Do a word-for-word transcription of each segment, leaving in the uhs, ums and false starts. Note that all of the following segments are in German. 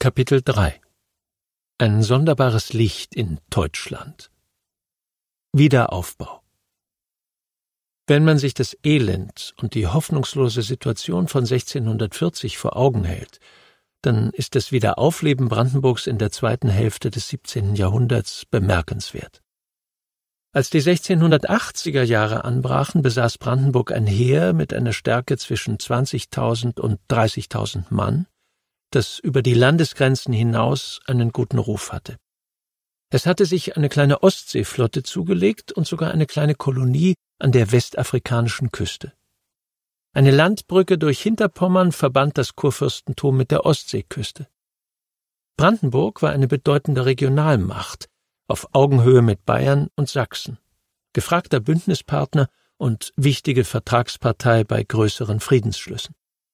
Kapitel drei. Ein sonderbares Licht in Deutschland. Wiederaufbau. Wenn man sich das Elend und die hoffnungslose Situation von sechzehnhundertvierzig vor Augen hält, dann ist das Wiederaufleben Brandenburgs in der zweiten Hälfte des siebzehnten Jahrhunderts bemerkenswert. Als die sechzehnhundertachtziger Jahre anbrachen, besaß Brandenburg ein Heer mit einer Stärke zwischen zwanzigtausend und dreißigtausend Mann, das über die Landesgrenzen hinaus einen guten Ruf hatte. Es hatte sich eine kleine Ostseeflotte zugelegt und sogar eine kleine Kolonie an der westafrikanischen Küste. Eine Landbrücke durch Hinterpommern verband das Kurfürstentum mit der Ostseeküste. Brandenburg war eine bedeutende Regionalmacht, auf Augenhöhe mit Bayern und Sachsen, gefragter Bündnispartner und wichtige Vertragspartei bei größeren Friedensschlüssen.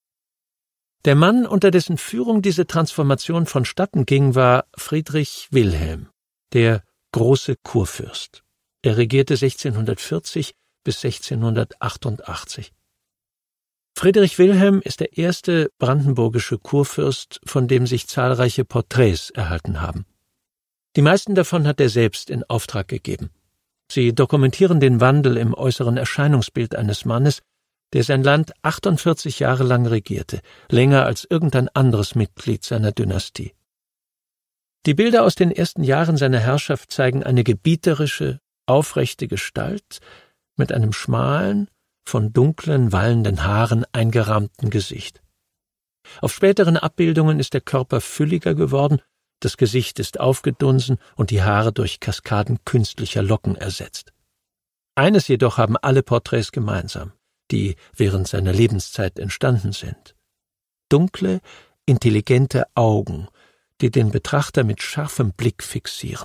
Der Mann, unter dessen Führung diese Transformation vonstatten ging, war Friedrich Wilhelm, der große Kurfürst. Er regierte sechzehnhundertvierzig bis sechzehnhundertachtundachtzig. Friedrich Wilhelm ist der erste brandenburgische Kurfürst, von dem sich zahlreiche Porträts erhalten haben. Die meisten davon hat er selbst in Auftrag gegeben. Sie dokumentieren den Wandel im äußeren Erscheinungsbild eines Mannes, der sein Land achtundvierzig Jahre lang regierte, länger als irgendein anderes Mitglied seiner Dynastie. Die Bilder aus den ersten Jahren seiner Herrschaft zeigen eine gebieterische, aufrechte Gestalt mit einem schmalen, von dunklen, wallenden Haaren eingerahmten Gesicht. Auf späteren Abbildungen ist der Körper fülliger geworden, das Gesicht ist aufgedunsen und die Haare durch Kaskaden künstlicher Locken ersetzt. Eines jedoch haben alle Porträts gemeinsam, die während seiner Lebenszeit entstanden sind: dunkle, intelligente Augen, die den Betrachter mit scharfem Blick fixieren.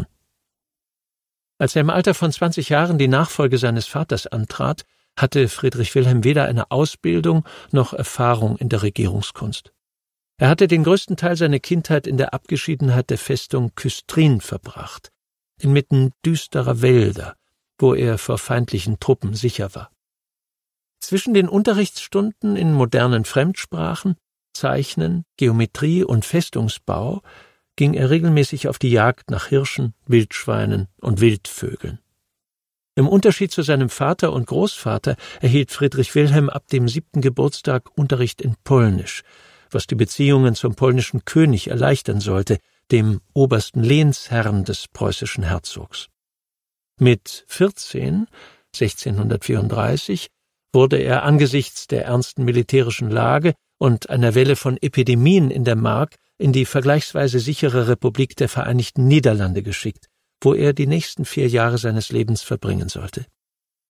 Als er im Alter von zwanzig Jahren die Nachfolge seines Vaters antrat, hatte Friedrich Wilhelm weder eine Ausbildung noch Erfahrung in der Regierungskunst. Er hatte den größten Teil seiner Kindheit in der Abgeschiedenheit der Festung Küstrin verbracht, inmitten düsterer Wälder, wo er vor feindlichen Truppen sicher war. Zwischen den Unterrichtsstunden in modernen Fremdsprachen, Zeichnen, Geometrie und Festungsbau ging er regelmäßig auf die Jagd nach Hirschen, Wildschweinen und Wildvögeln. Im Unterschied zu seinem Vater und Großvater erhielt Friedrich Wilhelm ab dem siebten Geburtstag Unterricht in Polnisch, was die Beziehungen zum polnischen König erleichtern sollte, dem obersten Lehnsherrn des preußischen Herzogs. Mit vierzehn, sechzehnhundertvierunddreißig, wurde er angesichts der ernsten militärischen Lage und einer Welle von Epidemien in der Mark in die vergleichsweise sichere Republik der Vereinigten Niederlande geschickt, wo er die nächsten vier Jahre seines Lebens verbringen sollte.